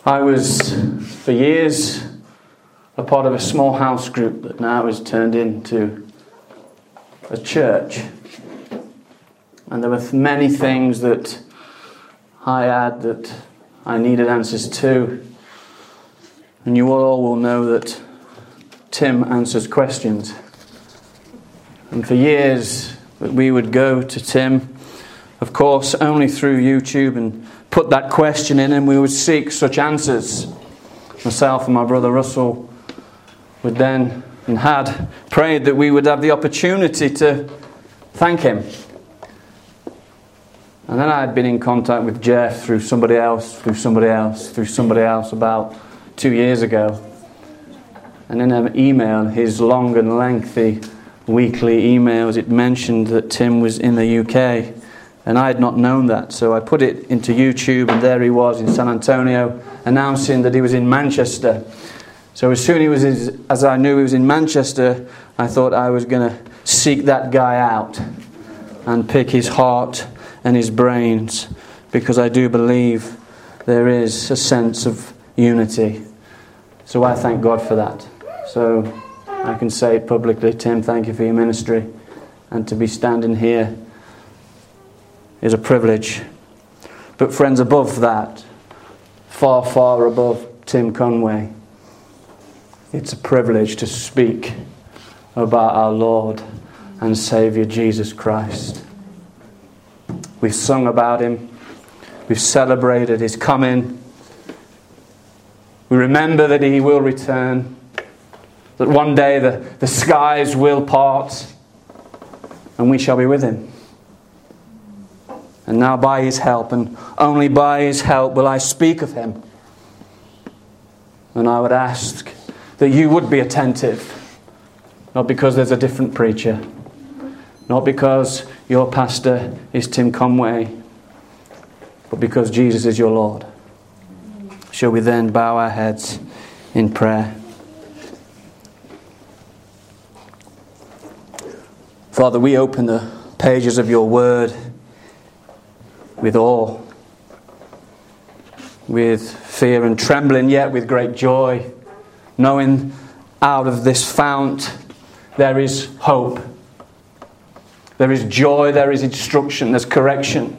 I was, for years, a part of a small house group that now has turned into a church. And there were many things that I had that I needed answers to. And you all will know that Tim answers questions. And for years, we would go to Tim, of course, only through YouTube, and put that question in, and we would seek such answers. Myself and my brother Russell would then and had prayed that we would have the opportunity to thank him. And then I had been in contact with Jeff through somebody else about 2 years ago. And in an email, his long and lengthy weekly emails, it mentioned that Tim was in the UK. And I had not known that, so I put it into YouTube, and there he was in San Antonio, announcing that he was in Manchester. So as soon as I knew he was in Manchester, I thought I was going to seek that guy out and pick his heart and his brains, because I do believe there is a sense of unity. So I thank God for that. So I can say it publicly, Tim, thank you for your ministry, and to be standing here is a privilege. But friends, above that, far, far above Tim Conway, it's a privilege to speak about our Lord and Saviour Jesus Christ. We've sung about him. We've celebrated his coming. We remember that he will return, that one day the skies will part and we shall be with him. And now by his help, and only by his help, will I speak of him. And I would ask that you would be attentive, not because there's a different preacher, not because your pastor is Tim Conway, but because Jesus is your Lord. Shall we then bow our heads in prayer? Father, we open the pages of your word with awe, with fear and trembling, yet with great joy, knowing out of this fount there is hope, there is joy, there is instruction, there's correction,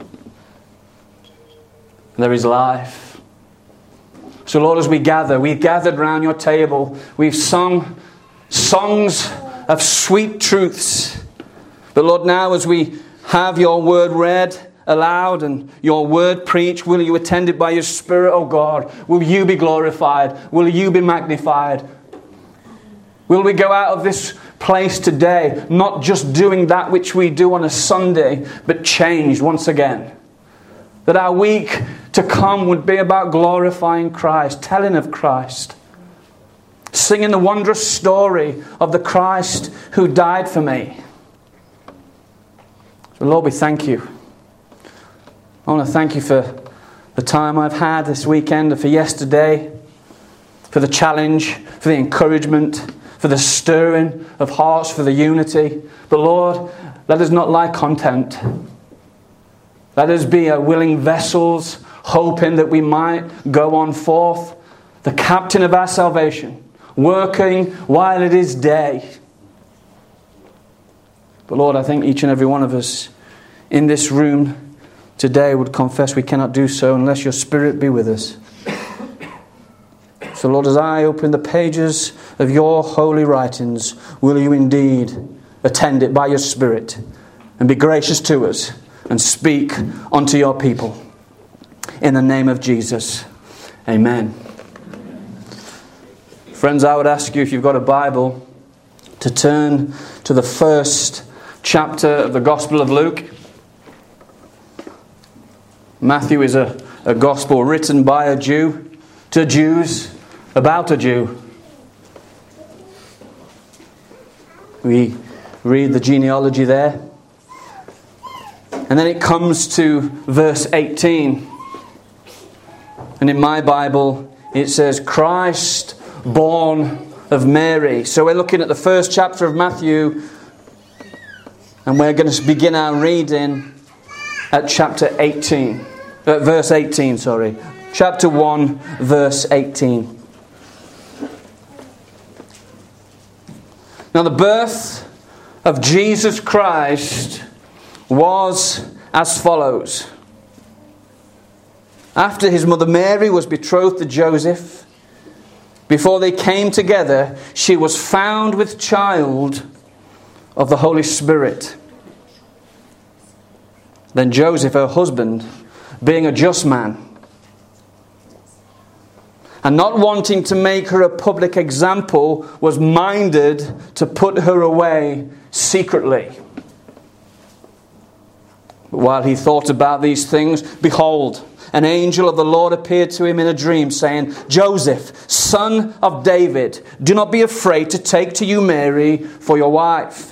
there is life. So Lord, as we gathered round your table, we've sung songs of sweet truths. But Lord, now as we have your word read aloud and your word preached, will you attend it by your Spirit, O God? Will you be glorified? Will you be magnified? Will we go out of this place today not just doing that which we do on a Sunday, but changed once again? That our week to come would be about glorifying Christ, telling of Christ, singing the wondrous story of the Christ who died for me. So Lord, we thank you. I want to thank you for the time I've had this weekend, and for yesterday, for the challenge, for the encouragement, for the stirring of hearts, for the unity. But Lord, let us not lie content. Let us be a willing vessels, hoping that we might go on forth, the captain of our salvation, working while it is day. But Lord, I think each and every one of us in this room today would confess we cannot do so unless your Spirit be with us. So Lord, as I open the pages of your holy writings, will you indeed attend it by your Spirit and be gracious to us and speak unto your people. In the name of Jesus, amen. Friends, I would ask you, if you've got a Bible, to turn to the first chapter of the Gospel of Luke. Matthew is a gospel written by a Jew to Jews about a Jew. We read the genealogy there. And then it comes to verse 18. And in my Bible it says, Christ born of Mary. So we're looking at the first chapter of Matthew, and we're going to begin our reading at verse 18. chapter 1, verse 18. Now the birth of Jesus Christ was as follows. After his mother Mary was betrothed to Joseph, before they came together, she was found with child of the Holy Spirit. Then Joseph, her husband, being a just man, and not wanting to make her a public example, was minded to put her away secretly. But while he thought about these things, behold, an angel of the Lord appeared to him in a dream, saying, Joseph, son of David, do not be afraid to take to you Mary for your wife.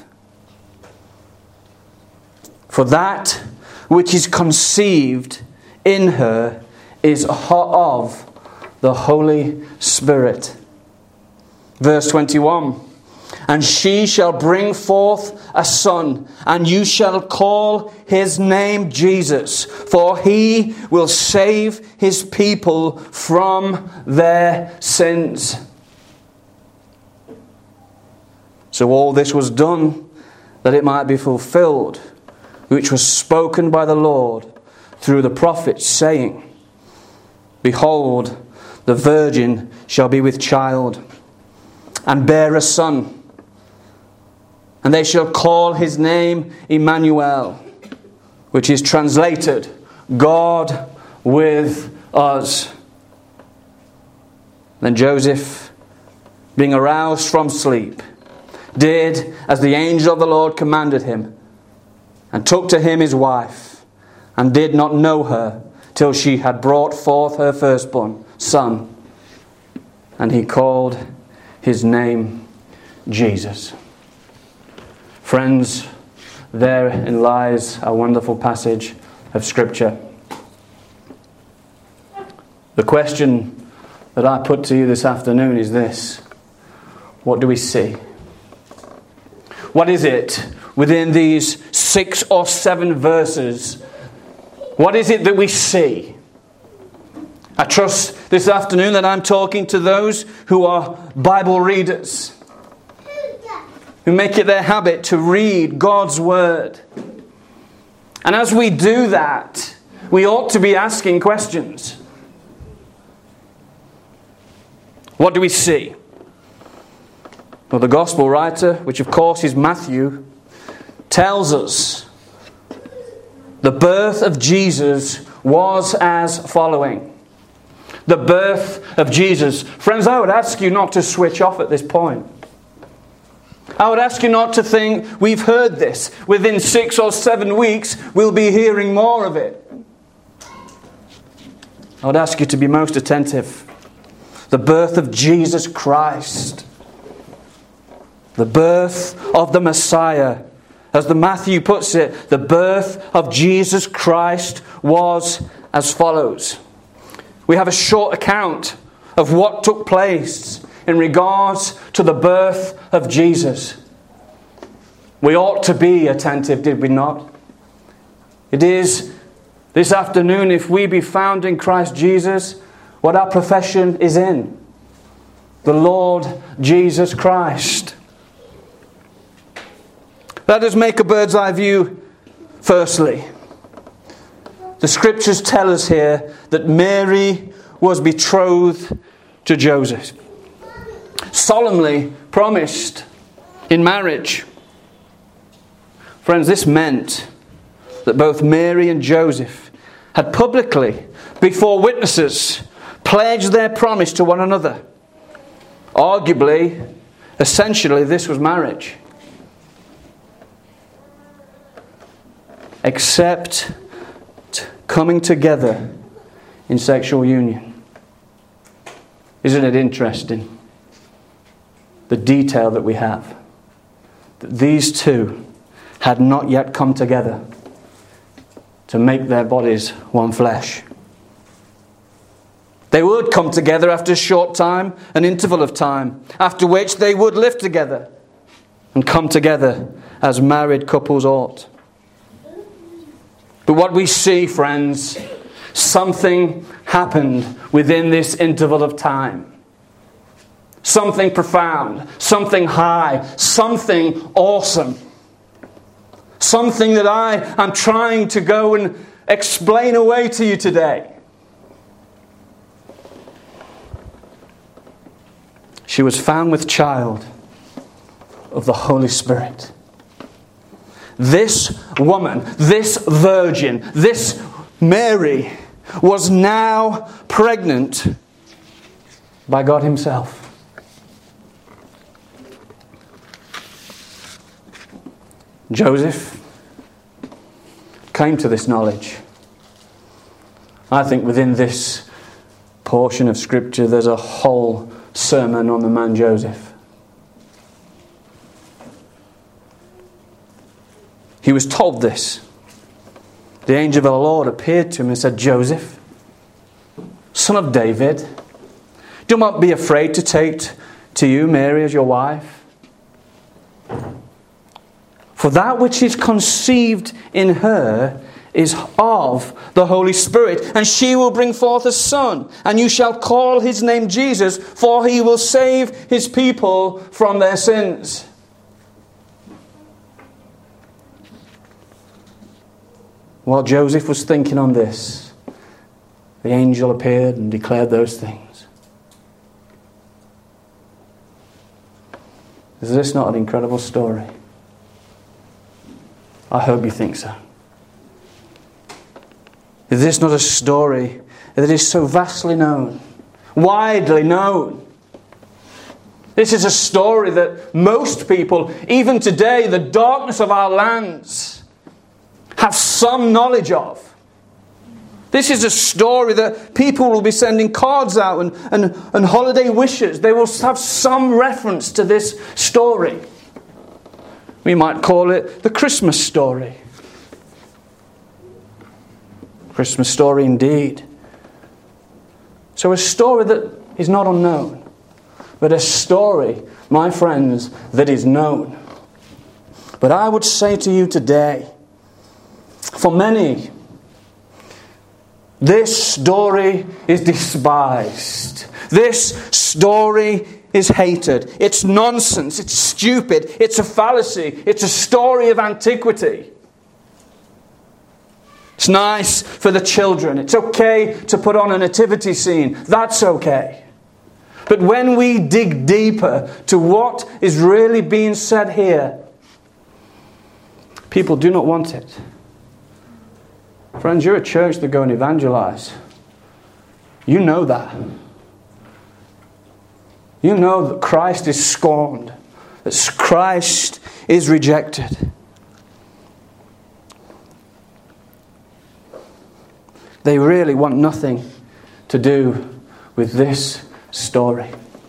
For that which is conceived in her is of the Holy Spirit. Verse 21. And she shall bring forth a son, and you shall call his name Jesus, for he will save his people from their sins. So all this was done that it might be fulfilled, which was spoken by the Lord through the prophets, saying, Behold, the virgin shall be with child, and bear a son, and they shall call his name Emmanuel, which is translated, God with us. Then Joseph, being aroused from sleep, did as the angel of the Lord commanded him, and took to him his wife, and did not know her till she had brought forth her firstborn son, and he called his name Jesus. Friends, therein lies a wonderful passage of Scripture. The question that I put to you this afternoon is this: what do we see? What is it within these 6 or 7 verses? What is it that we see? I trust this afternoon that I'm talking to those who are Bible readers, who make it their habit to read God's Word. And as we do that, we ought to be asking questions. What do we see? Well, the Gospel writer, which of course is Matthew, tells us the birth of Jesus was as following. The birth of Jesus. Friends, I would ask you not to switch off at this point. I would ask you not to think, we've heard this. Within 6 or 7 weeks, we'll be hearing more of it. I would ask you to be most attentive. The birth of Jesus Christ. The birth of the Messiah. As the Matthew puts it, the birth of Jesus Christ was as follows. We have a short account of what took place in regards to the birth of Jesus. We ought to be attentive, did we not? It is this afternoon, if we be found in Christ Jesus, what our profession is in. The Lord Jesus Christ. Let us make a bird's eye view firstly. The Scriptures tell us here that Mary was betrothed to Joseph. Solemnly promised in marriage. Friends, this meant that both Mary and Joseph had publicly, before witnesses, pledged their promise to one another. Arguably, essentially, this was marriage. Except coming together in sexual union. Isn't it interesting? The detail that we have. That these two had not yet come together to make their bodies one flesh. They would come together after a short time, an interval of time, after which they would live together and come together as married couples ought. But what we see, friends, something happened within this interval of time. Something profound, something high, something awesome. Something that I am trying to go and explain away to you today. She was found with child of the Holy Spirit. This woman, this virgin, this Mary was now pregnant by God Himself. Joseph came to this knowledge. I think within this portion of Scripture there's a whole sermon on the man Joseph. He was told this. The angel of the Lord appeared to him and said, Joseph, son of David, do not be afraid to take to you Mary as your wife. For that which is conceived in her is of the Holy Spirit, and she will bring forth a son, and you shall call his name Jesus, for he will save his people from their sins. While Joseph was thinking on this, the angel appeared and declared those things. Is this not an incredible story? I hope you think so. Is this not a story that is so vastly known, widely known? This is a story that most people, even today, the darkness of our lands, have some knowledge of. This is a story that people will be sending cards out and holiday wishes. They will have some reference to this story. We might call it the Christmas story. Christmas story indeed. So a story that is not unknown, but a story, my friends, that is known. But I would say to you today, for many, this story is despised. This story is hated. It's nonsense. It's stupid. It's a fallacy. It's a story of antiquity. It's nice for the children. It's okay to put on a nativity scene. That's okay. But when we dig deeper to what is really being said here, people do not want it. Friends, you're a church that go and evangelize. You know that. You know that Christ is scorned, that Christ is rejected. They really want nothing to do with this story.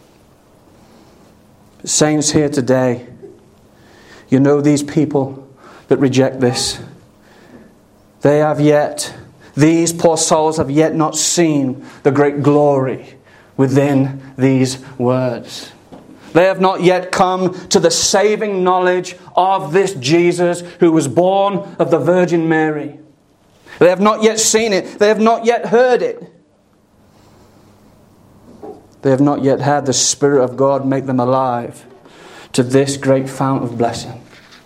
But saints here today, you know these people that reject this. These poor souls have yet not seen the great glory within these words. They have not yet come to the saving knowledge of this Jesus who was born of the Virgin Mary. They have not yet seen it. They have not yet heard it. They have not yet had the Spirit of God make them alive to this great fount of blessing.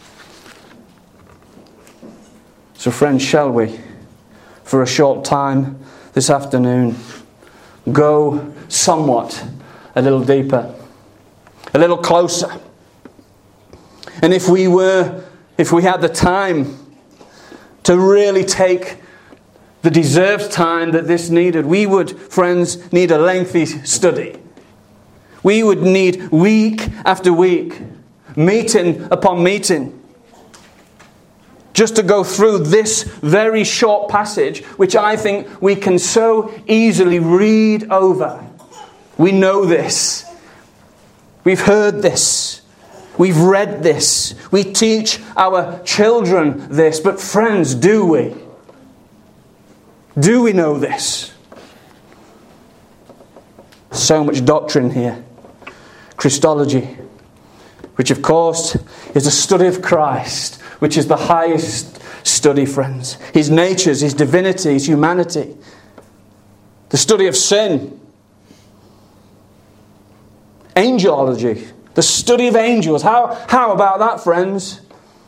So friends, shall we, for a short time this afternoon, go somewhat a little deeper, a little closer. And if we had the time to really take the deserved time that this needed, we would, friends, need a lengthy study. We would need week after week, meeting upon meeting, just to go through this very short passage, which I think we can so easily read over. We know this. We've heard this. We've read this. We teach our children this. But friends, do we? Do we know this? So much doctrine here. Christology, which of course is a study of Christ, which is the highest study, friends. His natures, His divinity, His humanity. the study of sin. Angelology, the study of angels. How about that, friends?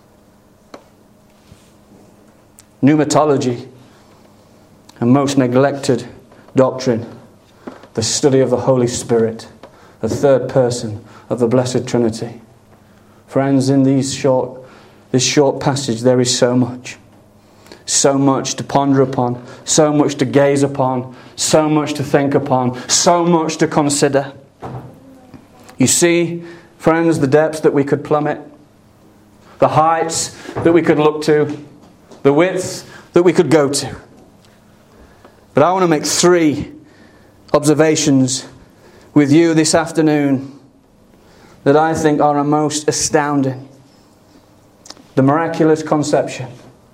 Pneumatology, a most neglected doctrine, the study of the Holy Spirit, the third person of the Blessed Trinity. Friends, in this short passage there is so much to ponder upon, so much to gaze upon, so much to think upon, so much to consider. You see, friends, the depths that we could plummet, the heights that we could look to, the width that we could go to. But I want to make 3 observations with you this afternoon that I think are a most astounding. The miraculous conception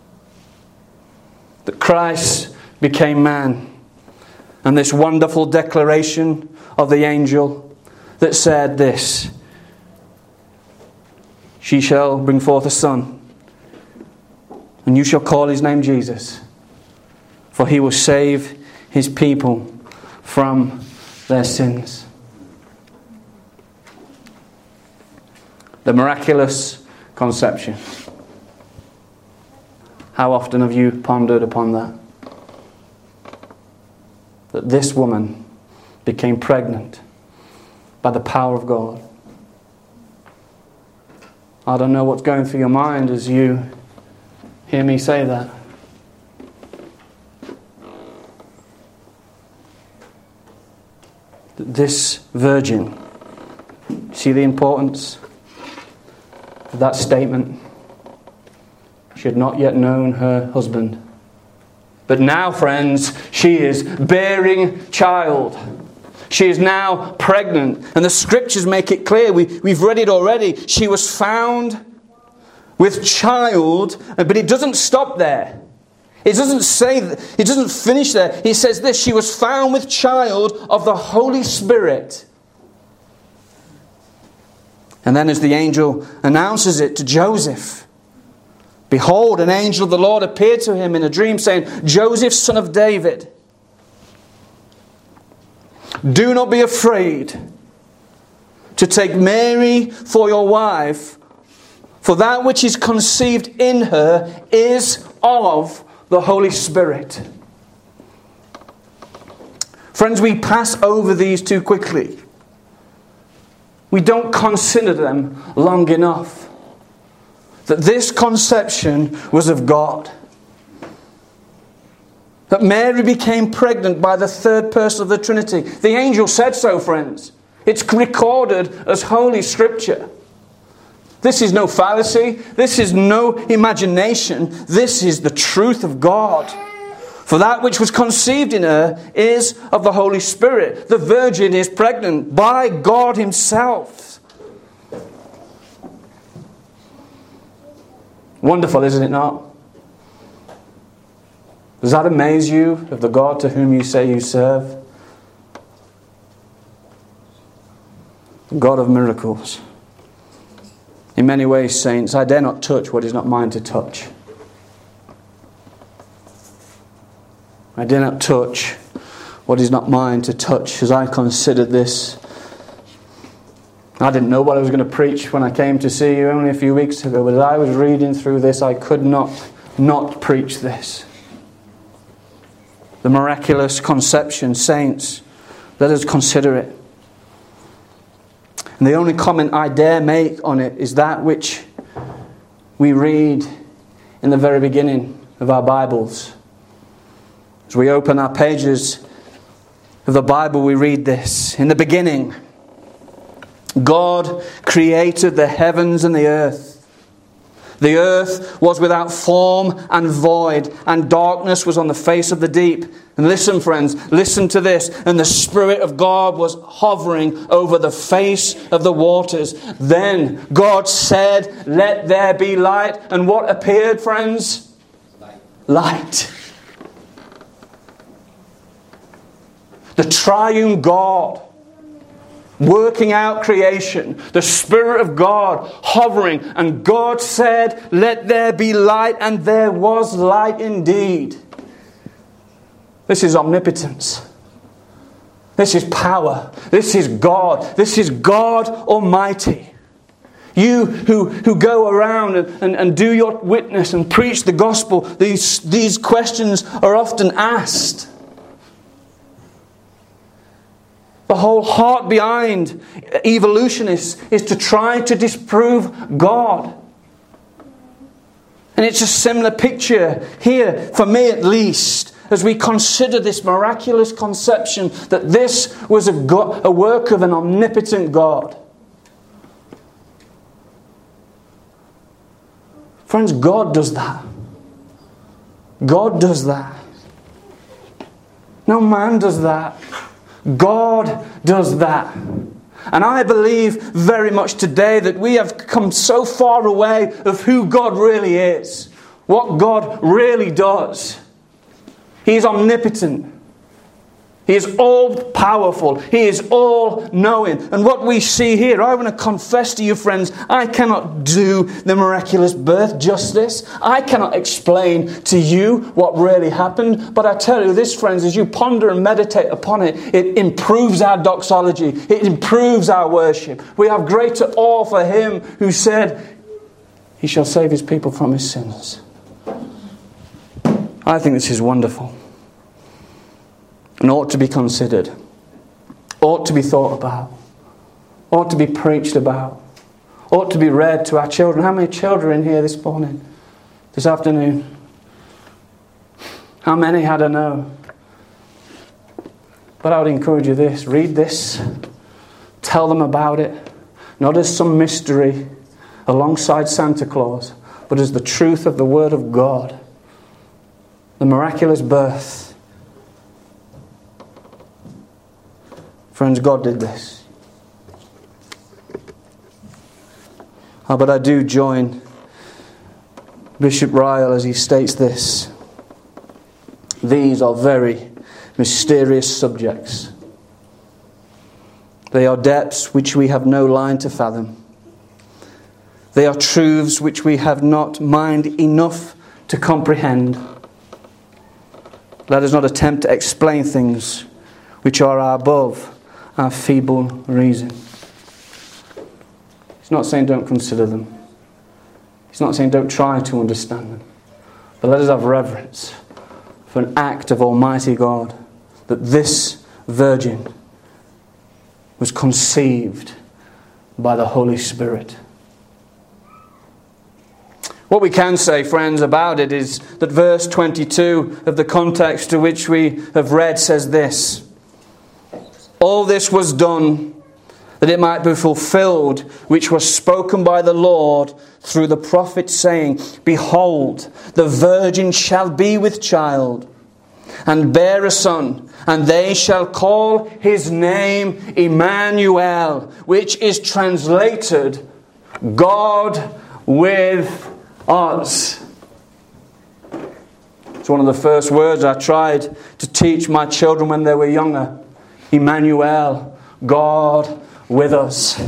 that Christ became man, and this wonderful declaration of the angel that said this: she shall bring forth a son, and you shall call his name Jesus, for he will save his people from their sins. The miraculous conception. How often have you pondered upon that? That this woman became pregnant by the power of God. I don't know what's going through your mind as you hear me say that. This virgin, see the importance of that statement? She had not yet known her husband. But now, friends, she is bearing child. She is now pregnant. And the scriptures make it clear. We've read it already. She was found with child. But it doesn't stop there. It doesn't say, it doesn't finish there. He says this: she was found with child of the Holy Spirit. And then as the angel announces it to Joseph, behold, an angel of the Lord appeared to him in a dream, saying, Joseph, son of David, do not be afraid to take Mary for your wife, for that which is conceived in her is of the Holy Spirit. Friends, we pass over these too quickly. We don't consider them long enough. That this conception was of God. That Mary became pregnant by the third person of the Trinity. The angel said so, friends. It's recorded as Holy Scripture. This is no fallacy. This is no imagination. This is the truth of God. For that which was conceived in her is of the Holy Spirit. The virgin is pregnant by God Himself. Wonderful, isn't it not? Does that amaze you of the God to whom you say you serve? The God of miracles. In many ways, saints, I dare not touch what is not mine to touch. I dare not touch what is not mine to touch. As I considered this, I didn't know what I was going to preach when I came to see you only a few weeks ago, but as I was reading through this, I could not preach this. The miraculous conception, saints, let us consider it. And the only comment I dare make on it is that which we read in the very beginning of our Bibles. As we open our pages of the Bible, we read this. In the beginning, God created the heavens and the earth. The earth was without form and void, and darkness was on the face of the deep. And listen, friends, listen to this. And the Spirit of God was hovering over the face of the waters. Then God said, let there be light. And what appeared, friends? Light. The triune God working out creation, the Spirit of God hovering, and God said, let there be light, and there was light indeed. This is omnipotence. This is power. This is God. This is God Almighty. You who go around and do your witness and preach the gospel, these questions are often asked. The whole heart behind evolutionists is to try to disprove God. And it's a similar picture here, for me at least, as we consider this miraculous conception that this was a work of an omnipotent God. Friends, God does that. God does that. No man does that. God does that. And I believe very much today that we have come so far away of who God really is. What God really does. He is omnipotent. He is all-powerful. He is all-knowing. And what we see here, I want to confess to you, friends, I cannot do the miraculous birth justice. I cannot explain to you what really happened. But I tell you this, friends, as you ponder and meditate upon it, it improves our doxology. It improves our worship. We have greater awe for Him who said, He shall save His people from his sins. I think this is wonderful. And ought to be considered, ought to be thought about, ought to be preached about, ought to be read to our children. How many children are in here this morning, this afternoon? How many? I don't know. But I would encourage you this, read this, tell them about it, not as some mystery alongside Santa Claus, but as the truth of the Word of God, the miraculous birth. Friends, God did this. But I do join Bishop Ryle as he states this. These are very mysterious subjects. They are depths which we have no line to fathom. They are truths which we have not mind enough to comprehend. Let us not attempt to explain things which are above our feeble reason. He's not saying don't consider them. He's not saying don't try to understand them. But let us have reverence for an act of Almighty God, that this virgin was conceived by the Holy Spirit. What we can say, friends, about it is that verse 22 of the context to which we have read says this: all this was done that it might be fulfilled, which was spoken by the Lord through the prophet, saying, behold, the virgin shall be with child, and bear a son, and they shall call his name Emmanuel, which is translated, God with us. It's one of the first words I tried to teach my children when they were younger. Emmanuel, God with us.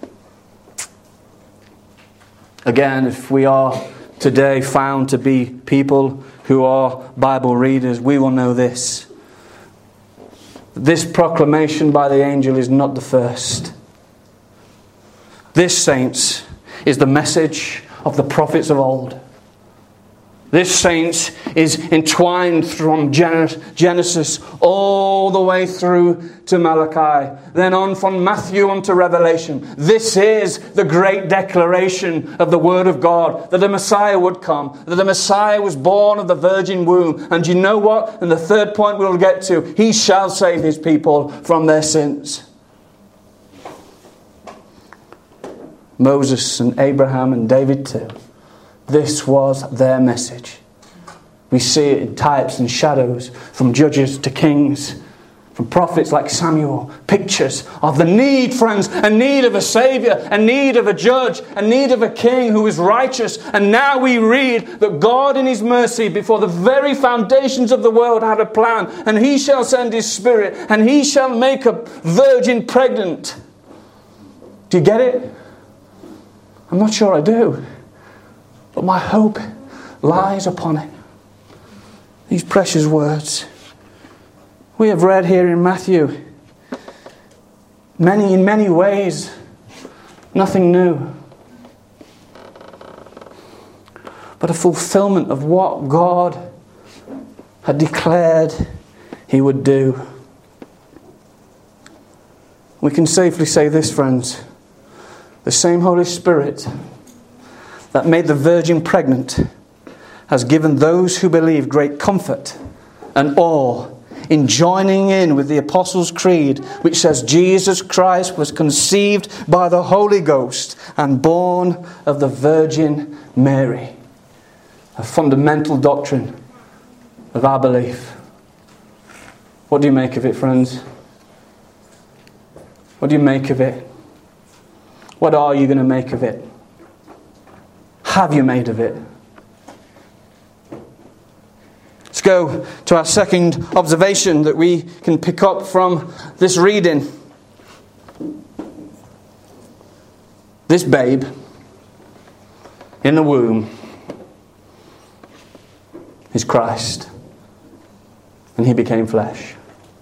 Again, if we are today found to be people who are Bible readers, we will know this. This proclamation by the angel is not the first. This, saints, is the message of the prophets of old. This, saints, is entwined from Genesis all the way through to Malachi. Then on from Matthew on to Revelation. This is the great declaration of the Word of God, that the Messiah would come, that the Messiah was born of the virgin womb. And you know what? And the third point we'll get to, He shall save His people from their sins. Moses and Abraham and David too. This was their message. We see it in types and shadows, from judges to kings, from prophets like Samuel. Pictures of the need, friends, a need of a Saviour, a need of a judge, a need of a king who is righteous. And now we read that God in His mercy, before the very foundations of the world, had a plan. And He shall send His Spirit, and He shall make a virgin pregnant. Do you get it? I'm not sure I do. But my hope lies upon it. These precious words. We have read here in Matthew, in many ways, nothing new. But a fulfillment of what God had declared He would do. We can safely say this, friends. The same Holy Spirit that made the virgin pregnant has given those who believe great comfort and awe in joining in with the Apostles' Creed, which says Jesus Christ was conceived by the Holy Ghost and born of the Virgin Mary. A fundamental doctrine of our belief. What do you make of it, friends? What do you make of it? What are you going to make of it? Have you made of it? Let's go to our second observation that we can pick up from this reading. This babe in the womb is Christ, and He became flesh.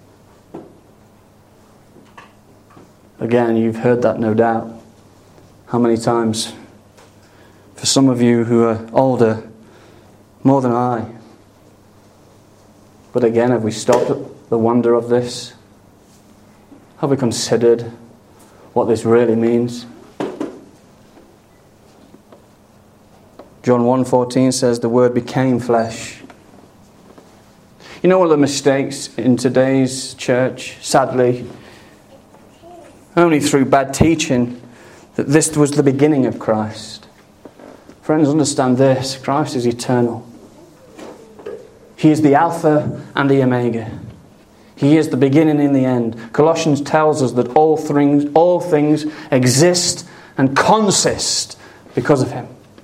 Again, you've heard that, no doubt. How many times? For some of you who are older, more than I. But again, have we stopped at the wonder of this? Have we considered what this really means? John 1:14 says the Word became flesh. You know, one of the mistakes in today's church, sadly, only through bad teaching, that this was the beginning of Christ. Friends, understand this. Christ is eternal. He is the Alpha and the Omega. He is the beginning and the end. Colossians tells us that all things exist and consist because of Him.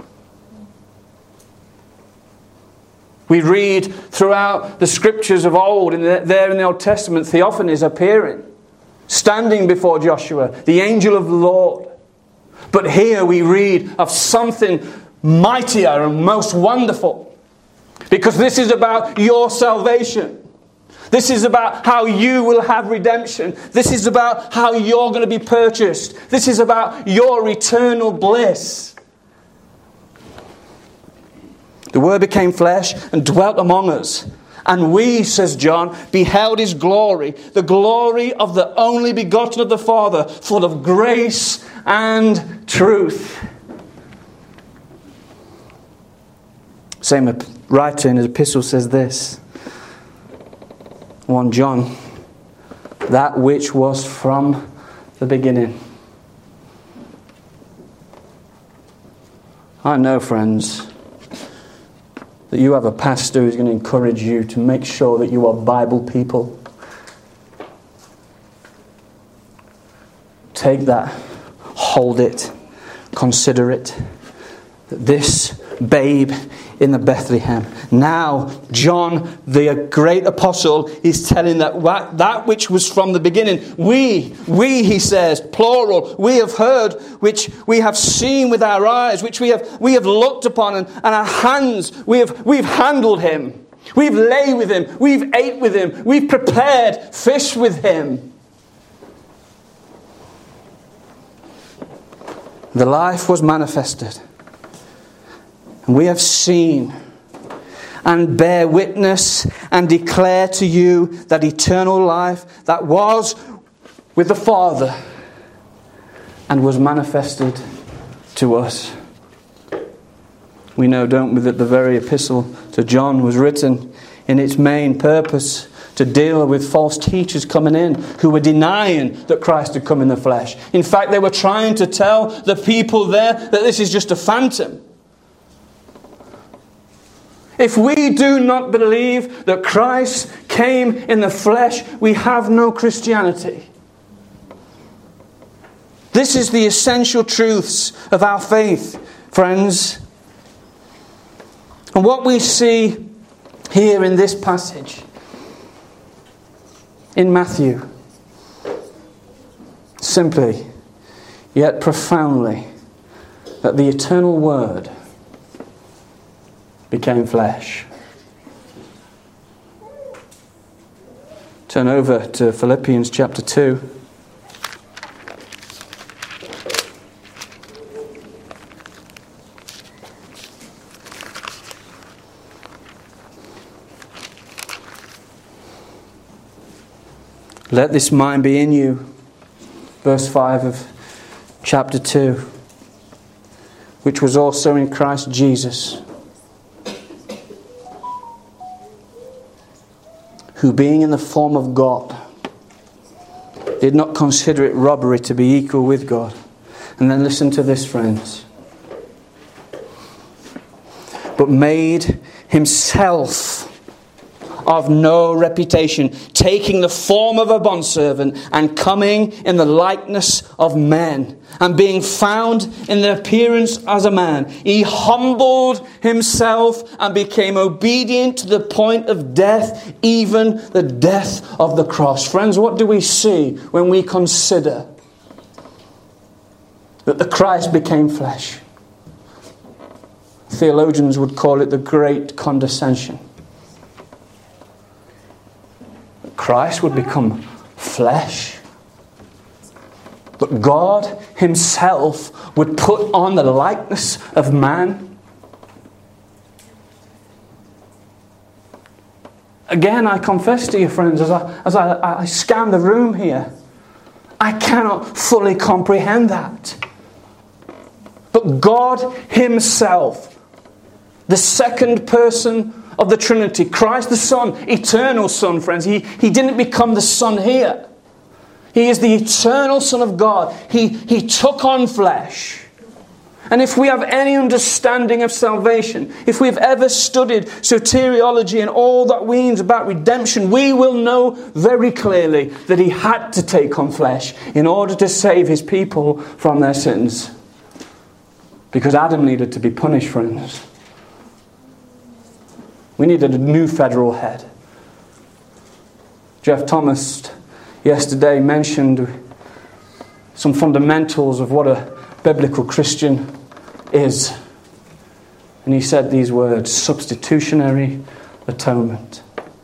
We read throughout the scriptures of old, and there in the Old Testament, theophanies appearing, standing before Joshua, the angel of the Lord. But here we read of something mightier and most wonderful. Because this is about your salvation. This is about how you will have redemption. This is about how you're going to be purchased. This is about your eternal bliss. The Word became flesh and dwelt among us. And we, says John, beheld His glory, the glory of the only begotten of the Father, full of grace and truth. Same writer in his epistle says this, 1 John, that which was from the beginning. I know, friends, that you have a pastor who's going to encourage you to make sure that you are Bible people. Take that, hold it, consider it. That this babe in the Bethlehem. Now, John, the great apostle, is telling that which was from the beginning. We, he says, plural, we have heard, which we have seen with our eyes, which we have looked upon, and our hands, we've handled Him. We've lay with Him. We've ate with Him. We've prepared fish with Him. The life was manifested. And we have seen and bear witness and declare to you that eternal life that was with the Father and was manifested to us. We know, don't we, that the very epistle to John was written in its main purpose to deal with false teachers coming in who were denying that Christ had come in the flesh. In fact, they were trying to tell the people there that this is just a phantom. If we do not believe that Christ came in the flesh, we have no Christianity. This is the essential truths of our faith, friends. And what we see here in this passage, in Matthew, simply, yet profoundly, that the eternal Word became flesh. Turn over to Philippians chapter 2. Let this mind be in you. Verse 5 of chapter 2. Which was also in Christ Jesus, who being in the form of God, did not consider it robbery to be equal with God. And then listen to this, friends. But made himself of no reputation, taking the form of a bondservant, and coming in the likeness of men, and being found in the appearance as a man, he humbled himself and became obedient to the point of death, even the death of the cross. Friends, what do we see when we consider that the Christ became flesh? Theologians would call it the great condescension. Christ would become flesh. But God himself would put on the likeness of man. Again, I confess to you, friends, as I scan the room here, I cannot fully comprehend that. But God himself, the second person of the Trinity, Christ the Son, eternal Son, friends. He didn't become the Son here. He is the eternal Son of God. He took on flesh. And if we have any understanding of salvation, if we've ever studied soteriology and all that means about redemption, we will know very clearly that he had to take on flesh in order to save his people from their sins. Because Adam needed to be punished, friends. We needed a new federal head. Jeff Thomas yesterday mentioned some fundamentals of what a biblical Christian is. And he said these words: substitutionary atonement.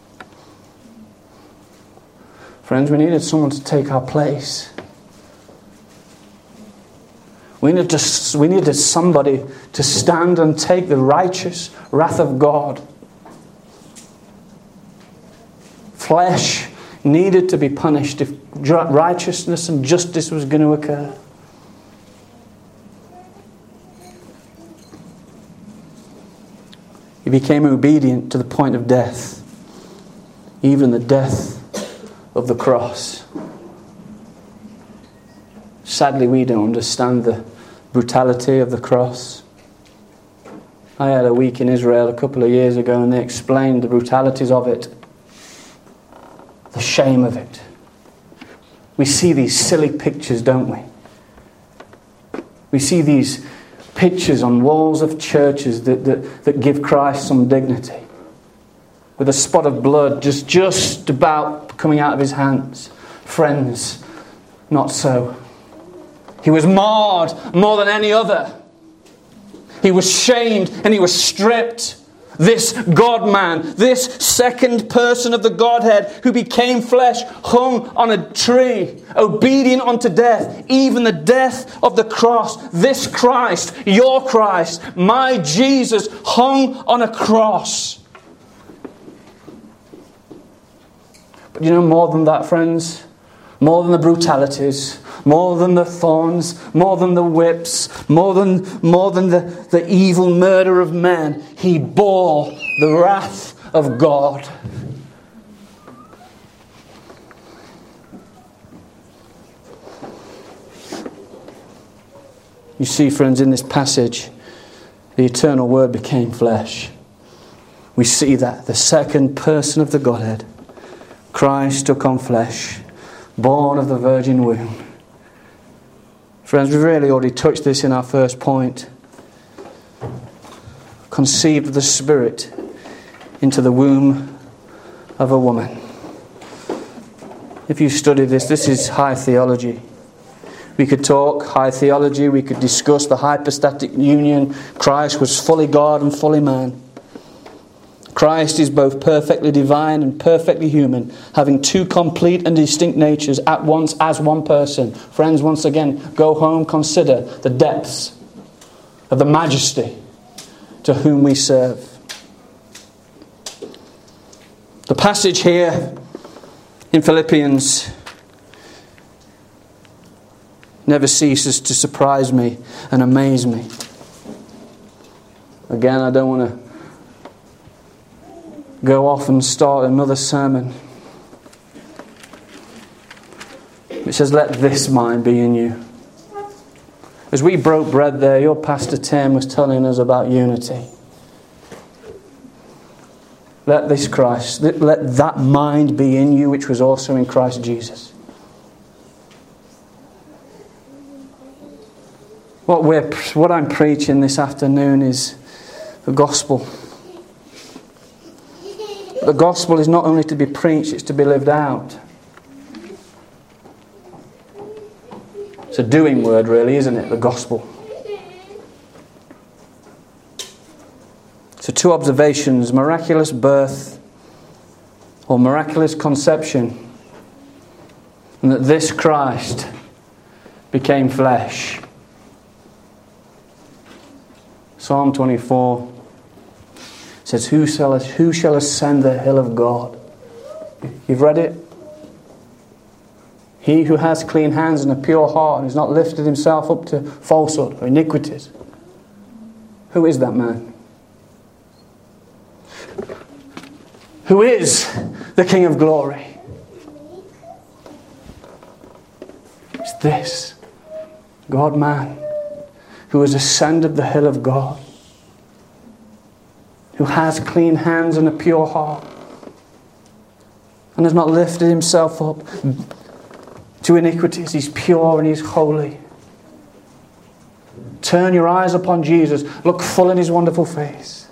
Friends, we needed someone to take our place. We needed somebody to stand and take the righteous wrath of God. Flesh needed to be punished if righteousness and justice was going to occur. He became obedient to the point of death, even the death of the cross. Sadly, we don't understand the brutality of the cross. I had a week in Israel a couple of years ago, and they explained the brutalities of it. The shame of it. We see these silly pictures, don't we? We see these pictures on walls of churches that give Christ some dignity. With a spot of blood just about coming out of his hands. Friends, not so. He was marred more than any other. He was shamed and he was stripped. This God-man, this second person of the Godhead who became flesh, hung on a tree, obedient unto death, even the death of the cross. This Christ, your Christ, my Jesus, hung on a cross. But you know more than that, friends? More than the brutalities, more than the thorns, more than the whips, more than the evil murder of men. He bore the wrath of God. You see, friends, in this passage, the eternal Word became flesh. We see that the second person of the Godhead, Christ, took on flesh, born of the virgin womb. Friends, we've really already touched this in our first point. Conceived of the Spirit into the womb of a woman. If you study this is high theology. We could talk high theology, we could discuss the hypostatic union. Christ was fully God and fully man. Christ is both perfectly divine and perfectly human, having two complete and distinct natures at once as one person. Friends, once again, go home, consider the depths of the majesty to whom we serve. The passage here in Philippians never ceases to surprise me and amaze me. Again, I don't want to go off and start another sermon. It says, let this mind be in you. As we broke bread there, your Pastor Tim was telling us about unity. Let that mind be in you which was also in Christ Jesus. What I'm preaching this afternoon is the gospel. The gospel is not only to be preached, it's to be lived out. It's a doing word really, isn't it? The gospel. So 2 observations: miraculous birth or miraculous conception, and that this Christ became flesh. Psalm 24 says, who shall ascend the hill of God? You've read it? He who has clean hands and a pure heart and has not lifted himself up to falsehood or iniquities. Who is that man? Who is the King of glory? It's this God-man who has ascended the hill of God, who has clean hands and a pure heart, and has not lifted himself up to iniquities. He's pure and he's holy. Turn your eyes upon Jesus. Look full in his wonderful face.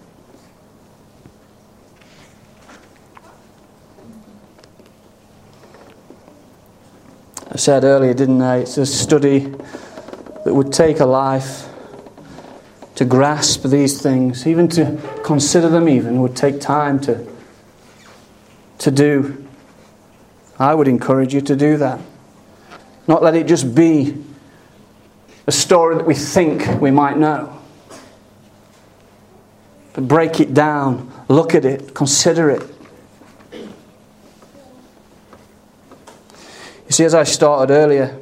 I said earlier, didn't I? It's a study that would take a life. To grasp these things, even to consider them even, would take time to do. I would encourage you to do that. Not let it just be a story that we think we might know. But break it down, look at it, consider it. You see, as I started earlier,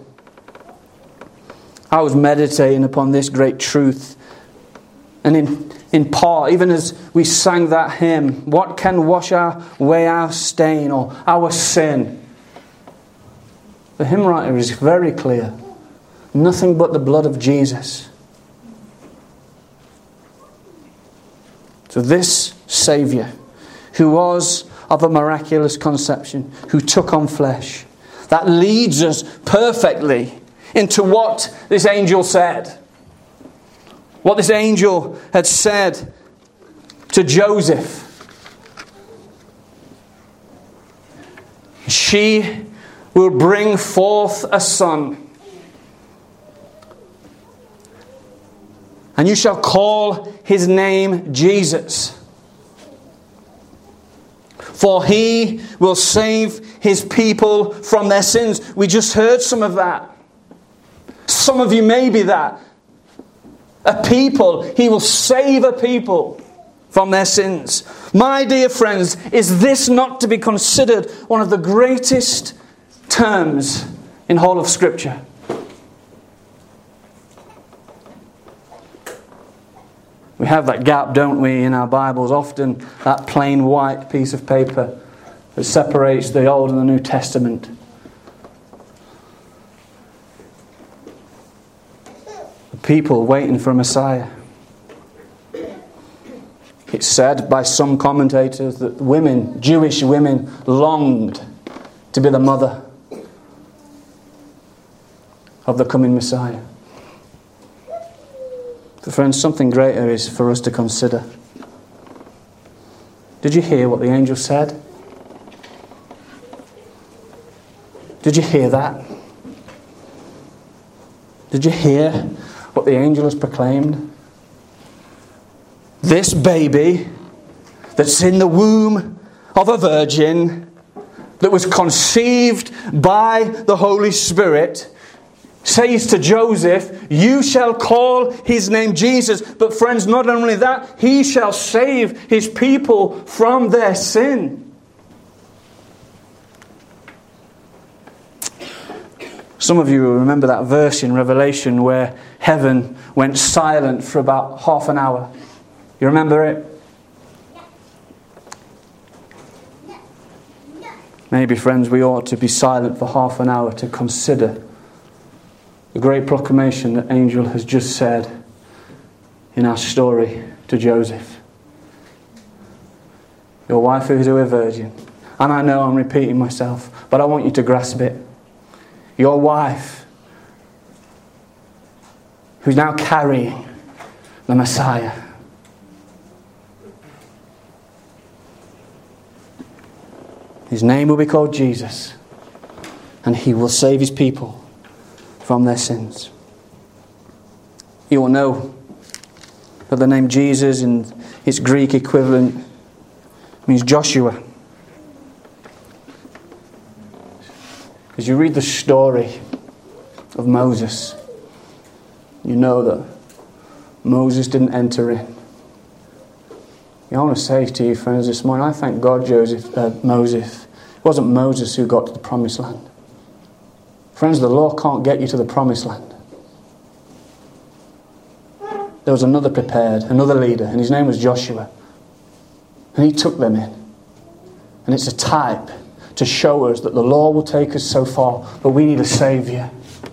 I was meditating upon this great truth. And in part, even as we sang that hymn, what can wash away our stain or our sin? The hymn writer is very clear. Nothing but the blood of Jesus. So this Saviour, who was of a miraculous conception, who took on flesh, that leads us perfectly into what this angel said. What this angel had said to Joseph. She will bring forth a son, and you shall call his name Jesus. For he will save his people from their sins. We just heard some of that. Some of you may be that. A people, he will save a people from their sins. My dear friends, is this not to be considered one of the greatest terms in whole of Scripture? We have that gap, don't we, in our Bibles, often that plain white piece of paper that separates the Old and the New Testament. People waiting for a Messiah. It's said by some commentators that women, Jewish women, longed to be the mother of the coming Messiah. But friends, something greater is for us to consider. Did you hear what the angel said? Did you hear that? Did you hear what the angel has proclaimed? This baby that's in the womb of a virgin, that was conceived by the Holy Spirit, says to Joseph, you shall call his name Jesus. But friends, not only that, he shall save his people from their sin. Some of you will remember that verse in Revelation where heaven went silent for about half an hour. You remember it? Maybe, friends, we ought to be silent for half an hour to consider the great proclamation that angel has just said in our story to Joseph. Your wife is a virgin. And I know I'm repeating myself, but I want you to grasp it. Your wife, who's now carrying the Messiah. His name will be called Jesus, and he will save his people from their sins. You will know that the name Jesus in its Greek equivalent means Joshua. As you read the story of Moses, you know that Moses didn't enter in. I want to say to you, friends, this morning, I thank God Moses. It wasn't Moses who got to the promised land. Friends, the law can't get you to the promised land. There was another prepared, another leader, and his name was Joshua. And he took them in. And it's a type to show us that the law will take us so far, but we need a Saviour.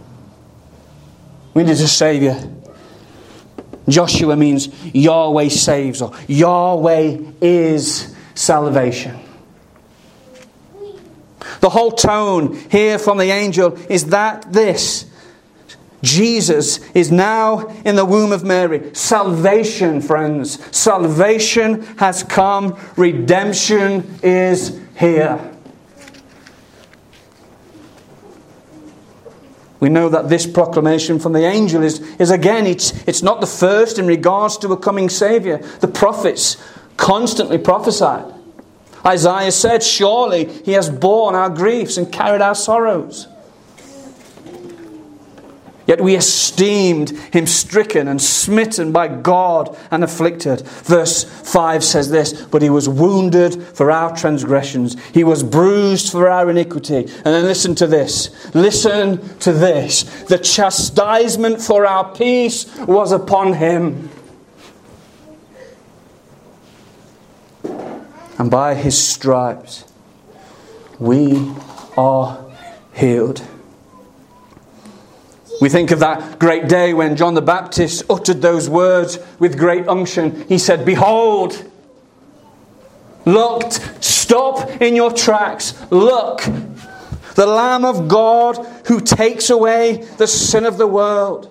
We need a Saviour. Joshua means Yahweh saves, or Yahweh is salvation. The whole tone here from the angel is that this Jesus is now in the womb of Mary. Salvation, friends. Salvation has come. Redemption is here. We know that this proclamation from the angel is again, it's not the first in regards to a coming Saviour. The prophets constantly prophesied. Isaiah said, surely he has borne our griefs and carried our sorrows. Yet we esteemed him stricken and smitten by God and afflicted. Verse 5 says this, but he was wounded for our transgressions. He was bruised for our iniquity. And then listen to this. Listen to this. The chastisement for our peace was upon him. And by his stripes we are healed. We think of that great day when John the Baptist uttered those words with great unction. He said, behold, look, stop in your tracks. Look, the Lamb of God who takes away the sin of the world.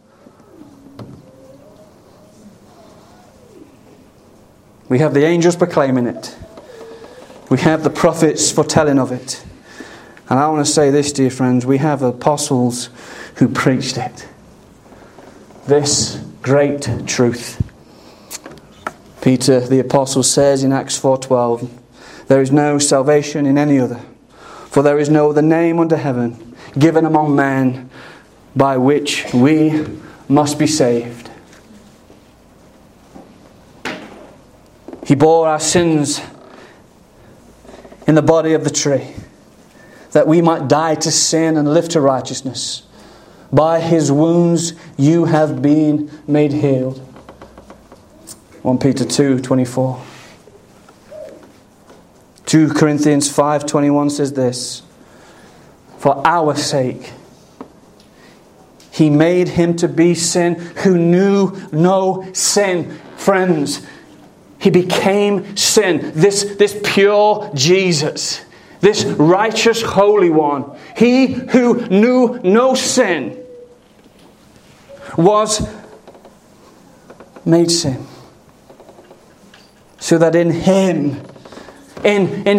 We have the angels proclaiming it. We have the prophets foretelling of it. And I want to say this, dear friends, we have apostles who preached it. This great truth. Peter the apostle says in Acts 4:12, there is no salvation in any other, for there is no other name under heaven given among men by which we must be saved. He bore our sins in the body of the tree, that we might die to sin and live to righteousness. By his wounds you have been made healed. 1 Peter 2:24. 2 Corinthians 5:21 says this, for our sake he made him to be sin who knew no sin. Friends, he became sin. This pure Jesus, this righteous Holy One, he who knew no sin, was made sin. So that in him, in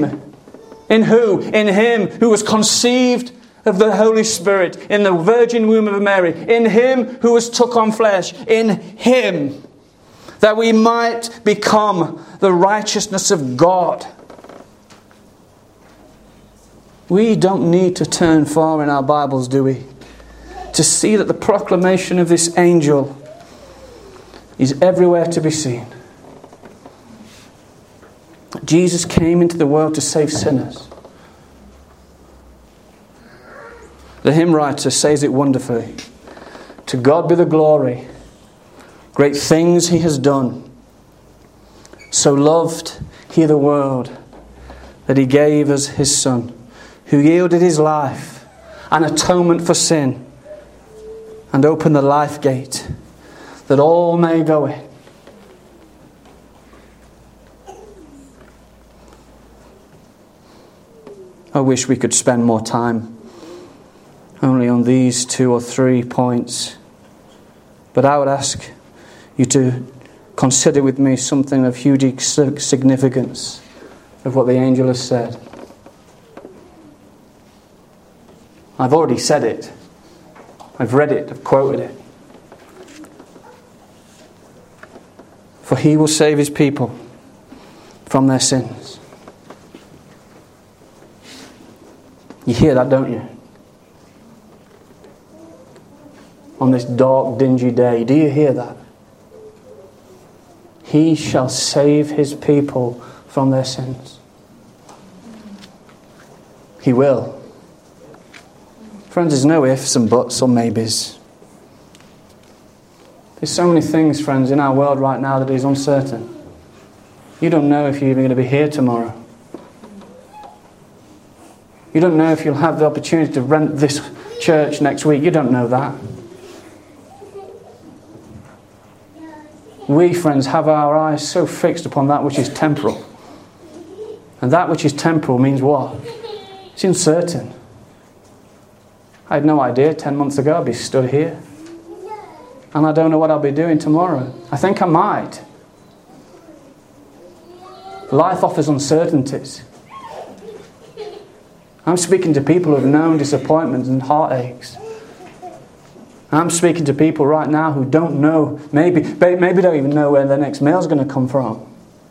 him who was conceived of the Holy Spirit in the virgin womb of Mary, in him who was took on flesh, in him, that we might become the righteousness of God. We don't need to turn far in our Bibles, do we, to see that the proclamation of this angel is everywhere to be seen. Jesus came into the world to save sinners. The hymn writer says it wonderfully. To God be the glory. Great things he has done. So loved he the world that he gave us his Son, who yielded his life an atonement for sin and opened the life gate that all may go in. I wish we could spend more time only on these 2 or 3 points. But I would ask you to consider with me something of huge significance of what the angel has said. I've already said it. I've read it. I've quoted it. For he will save his people from their sins. You hear that, don't you? On this dark, dingy day, do you hear that? He shall save his people from their sins. He will. Friends, there's no ifs and buts or maybes. There's so many things, friends, in our world right now that is uncertain. You don't know if you're even going to be here tomorrow. You don't know if you'll have the opportunity to rent this church next week. You don't know that. We, friends, have our eyes so fixed upon that which is temporal. And that which is temporal means what? It's uncertain. I had no idea 10 months ago I'd be stood here. And I don't know what I'll be doing tomorrow. I think I might. Life offers uncertainties. I'm speaking to people who have known disappointments and heartaches. I'm speaking to people right now who don't know, maybe don't even know where their next meal's going to come from.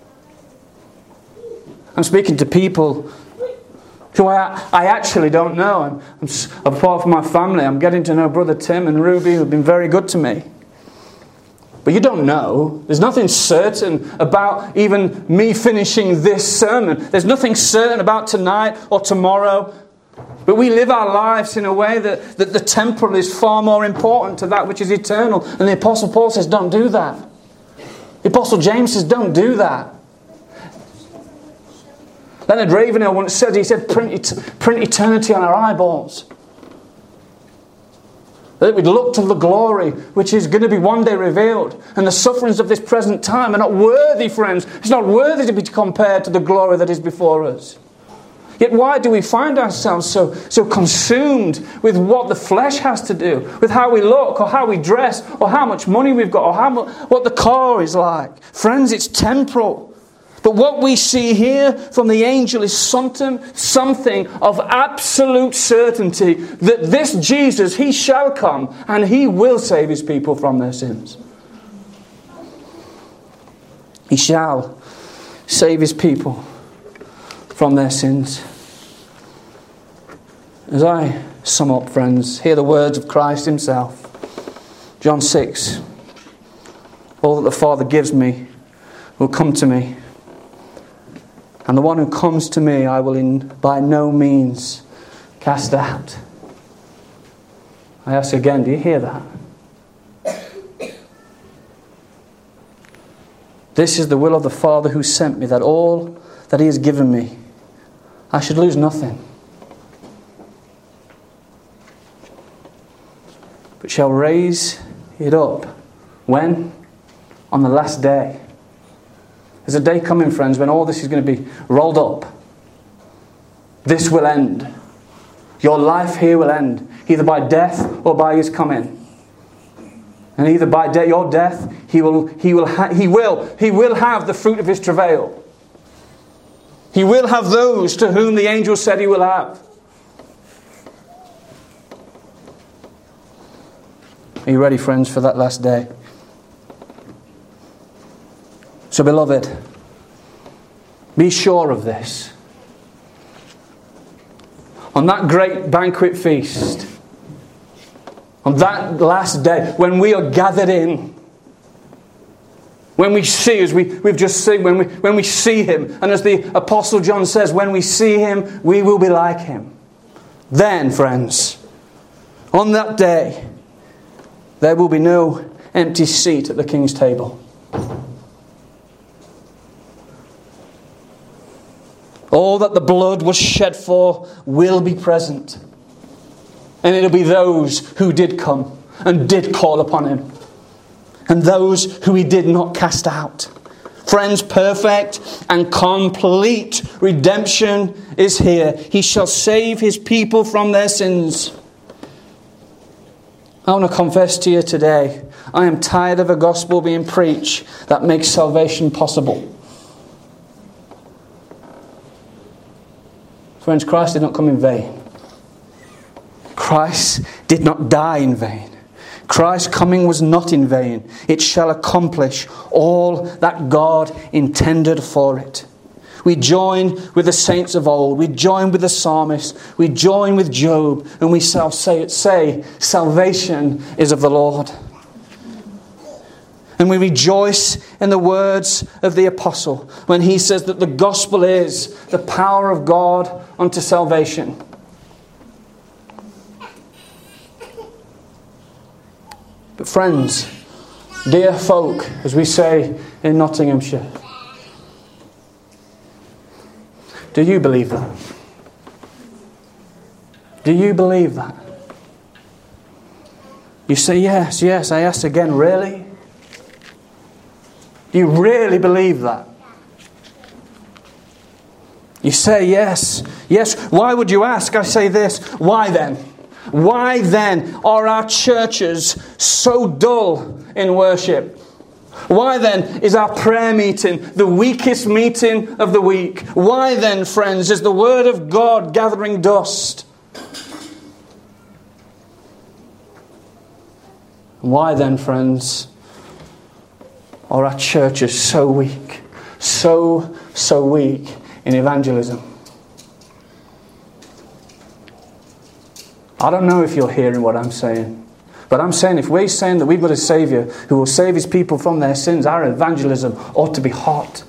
I'm speaking to people who I actually don't know. I'm apart from my family, I'm getting to know Brother Tim and Ruby, who've been very good to me. But you don't know. There's nothing certain about even me finishing this sermon. There's nothing certain about tonight or tomorrow. But we live our lives in a way that the temporal is far more important to that which is eternal. And the Apostle Paul says, don't do that. The Apostle James says, don't do that. Leonard Ravenhill once said, he said, print eternity on our eyeballs. That we'd look to the glory which is going to be one day revealed. And the sufferings of this present time are not worthy, friends. It's not worthy to be compared to the glory that is before us. Yet why do we find ourselves so consumed with what the flesh has to do, with how we look or how we dress or how much money we've got or what the car is like? Friends, it's temporal. But what we see here from the angel is something of absolute certainty that this Jesus, he shall come and he will save his people from their sins. He shall save his people from their sins. As I sum up, friends, hear the words of Christ himself. John 6. All that the Father gives me will come to me. And the one who comes to me I will by no means cast out. I ask again, do you hear that? This is the will of the Father who sent me, that all that he has given me, I should lose nothing, but shall raise it up. When? On the last day. There's a day coming, friends, when all this is going to be rolled up. This will end. Your life here will end, either by death or by his coming. And either by your death, he will have the fruit of his travail. He will have those to whom the angel said he will have. Are you ready, friends, for that last day? So, beloved, be sure of this. On that great banquet feast, on that last day, when we are gathered in, when we see, as we've just seen, when we see him, and as the Apostle John says, when we see him, we will be like him. Then, friends, On that day, there will be no empty seat at the King's table. All that the blood was shed for will be present. And it'll be those who did come and did call upon him, and those who he did not cast out. Friends, perfect and complete redemption is here. He shall save his people from their sins. I want to confess to you today, I am tired of a gospel being preached that makes salvation possible. Friends, Christ did not come in vain. Christ did not die in vain. Christ's coming was not in vain. It shall accomplish all that God intended for it. We join with the saints of old. We join with the psalmist. We join with Job. And we shall say, salvation is of the Lord. And we rejoice in the words of the apostle when he says that the gospel is the power of God unto salvation. But friends, dear folk, as we say in Nottinghamshire, do you believe that? Do you believe that? You say, yes. I ask again, really? Do you really believe that? You say, yes. Why would you ask? I say this, why then? Why then are our churches so dull in worship? Why then is our prayer meeting the weakest meeting of the week? Why then, friends, is the Word of God gathering dust? Why then, friends, are our churches so weak? So weak in evangelism? I don't know if you're hearing what I'm saying, but I'm saying if we're saying that we've got a Saviour who will save his people from their sins, our evangelism ought to be hot.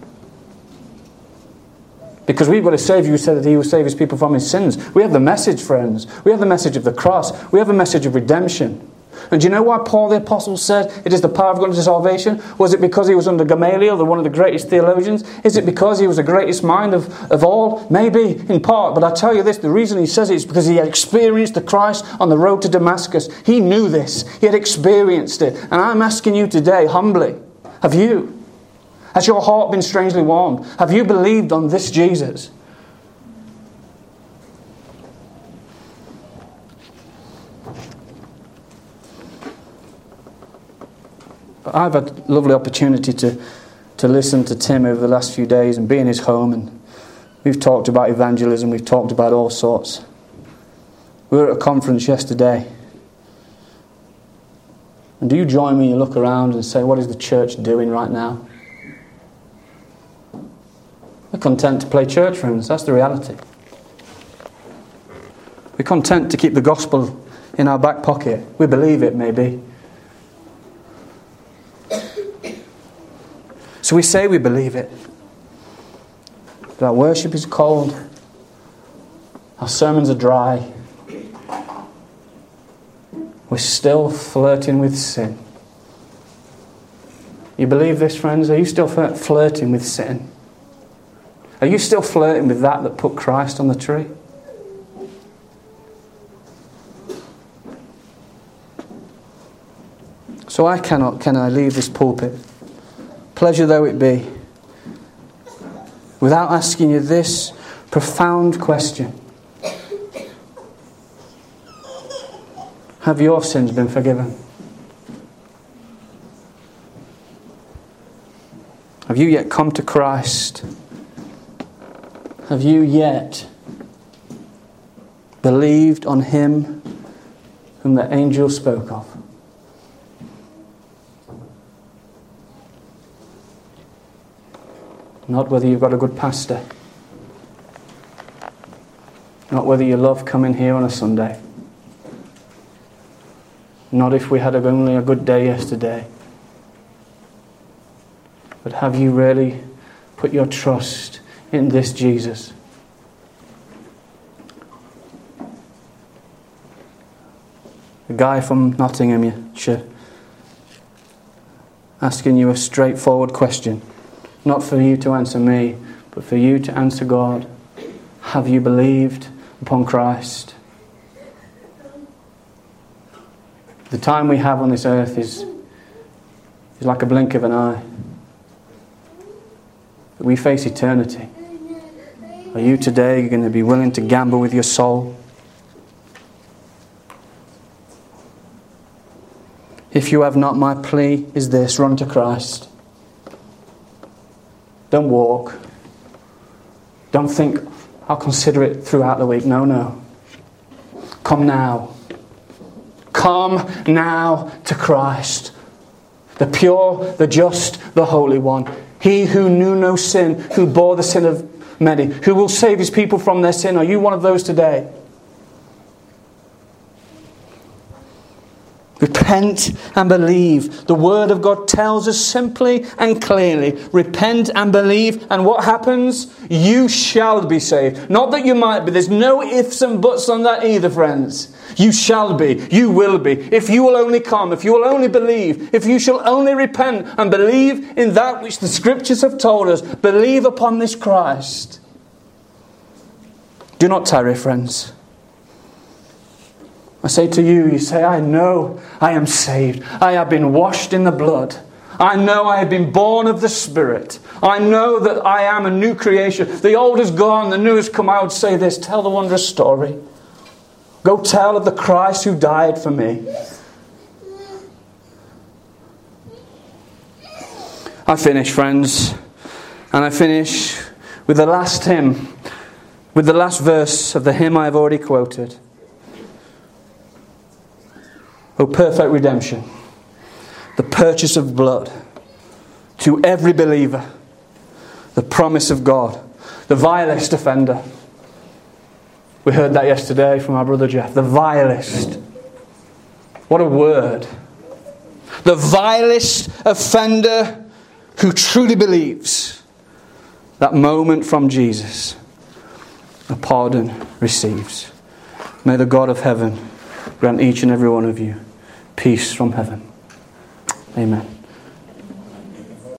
Because we've got a Saviour who said that he will save his people from his sins. We have the message, friends. We have the message of the cross. We have a message of redemption. And do you know why Paul the Apostle said it is the power of God unto salvation? Was it because he was under Gamaliel, one of the greatest theologians? Is it because he was the greatest mind of all? Maybe, in part. But I tell you this, the reason he says it is because he had experienced the Christ on the road to Damascus. He knew this. He had experienced it. And I'm asking you today, humbly, have you? Has your heart been strangely warmed? Have you believed on this Jesus? I've had a lovely opportunity to listen to Tim over the last few days and be in his home, and we've talked about evangelism, we've talked about all sorts. We were at a conference yesterday, and do you join me and look around and say, what is the church doing right now? We're content to play church, friends. That's the reality. We're content to keep the gospel in our back pocket. We believe it, maybe. So we say we believe it. But our worship is cold. Our sermons are dry. We're still flirting with sin. You believe this, friends? Are you still flirting with sin? Are you still flirting with that put Christ on the tree? So can I leave this pulpit, pleasure though it be, without asking you this profound question. Have your sins been forgiven? Have you yet come to Christ? Have you yet believed on him whom the angel spoke of? Not whether you've got a good pastor. Not whether you love coming here on a Sunday. Not if we had only a good day yesterday. But have you really put your trust in this Jesus? a guy from Nottinghamshire, asking you a straightforward question. Not for you to answer me, but for you to answer God. Have you believed upon Christ? The time we have on this earth is like a blink of an eye. We face eternity. Are you today going to be willing to gamble with your soul? If you have not, my plea is this: run to Christ. Don't walk. Don't think, I'll consider it throughout the week. No. Come now. Come now to Christ. The pure, the just, the Holy One. He who knew no sin, who bore the sin of many, who will save his people from their sin. Are you one of those today? Repent and believe. The Word of God tells us simply and clearly. Repent and believe, and what happens? You shall be saved. Not that you might be. There's no ifs and buts on that either, friends. You shall be. You will be. If you will only come, if you will only believe, if you shall only repent and believe in that which the Scriptures have told us, believe upon this Christ. Do not tarry, friends. I say to you, you say, I know I am saved. I have been washed in the blood. I know I have been born of the Spirit. I know that I am a new creation. The old is gone, the new has come. I would say this: tell the wondrous story. Go tell of the Christ who died for me. I finish, friends, and I finish with the last hymn, with the last verse of the hymn I have already quoted. O perfect redemption, the purchase of blood, to every believer, the promise of God, the vilest offender. We heard that yesterday from our brother Jeff. The vilest. What a word. The vilest offender who truly believes, that moment from Jesus, a pardon receives. May the God of heaven grant each and every one of you peace from heaven. Amen.